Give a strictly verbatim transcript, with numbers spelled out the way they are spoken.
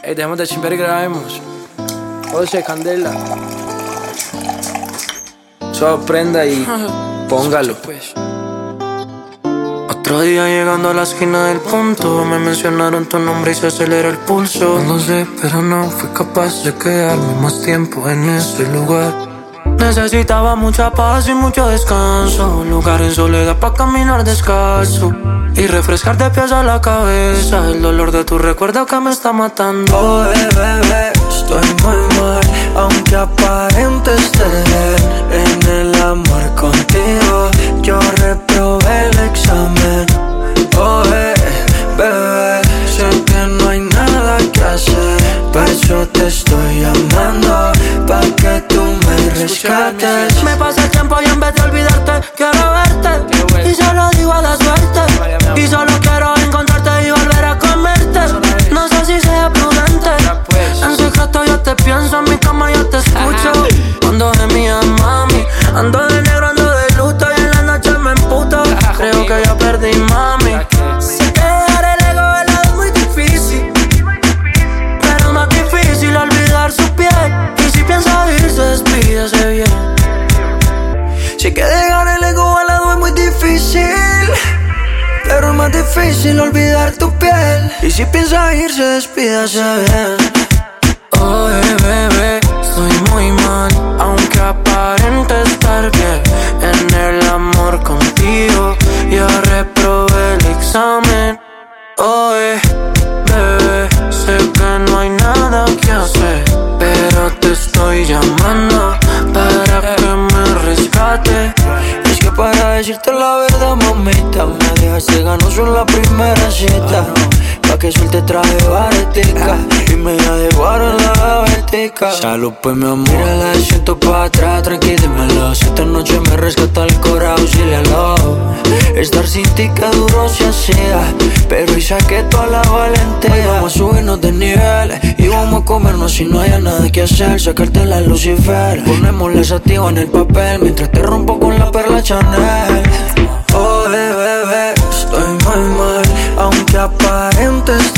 Ey, dejemos de chimper y grabemos. José, Candela. Sorprenda y póngalo. Pues. Otro día llegando a la esquina del punto, me mencionaron tu nombre y se acelera el pulso. No lo sé, pero no fui capaz de quedarme más tiempo en ese lugar. Necesitaba mucha paz y mucho descanso, un lugar en soledad para caminar descalzo y refrescar de pies a la cabeza el dolor de tu recuerdo que me está matando. Oh, eh, bebé, estoy muy mal, aunque aparente estar bien. En el amor contigo yo reprobé el examen. Oh, eh, bebé, sé que no hay nada que hacer, por eso te estoy llamando, pa' que tú me rescates. Me pasa el tiempo y en vez de olvidarte quiero verte, y solo digo a la suerte, y solo quiero encontrarte y volver a comerte. No sé si sea prudente, en secreto yo te pienso, en mi cama yo te escucho. Ando de mía, mami, ando de negro, ando de luto, y en la noche me emputo. Creo que ya perdí, mami. Sé que dejar el ego de lado es muy difícil, pero es más difícil olvidar su piel. Y si piensa irse, despídase bien. Sé que dejar el ego al lado es muy difícil, pero es más difícil olvidar tu piel. Y si piensa irse, despídase bien. Oye, bebé, estoy muy mal, aunque aparente estar bien. En el amor contigo ya reprobé el examen. Oye, bebé, sé que no hay nada que hacer, pero te estoy llamando para que me rescate. Es que para decirte la verdad, mamita, me dejaste ganoso en la primera cita, pa' que suelte traje baretica y me la dejaron la gavetica. Salud pues mi amor, mira la siento pa' atrás, tranqui, dímelo. Si esta noche me rescata el corazón, auxílialo. Estar sin ti que duro se hacía, pero hoy saqué toda la valentía. Vamos a subirnos de niveles y vamos a comernos si no haya nada que hacer. Sacarte la Lucifer, ponemos la sativa en el papel mientras te rompo con la perla Chanel. Oh, bebé, estoy muy mal, aunque aparente estar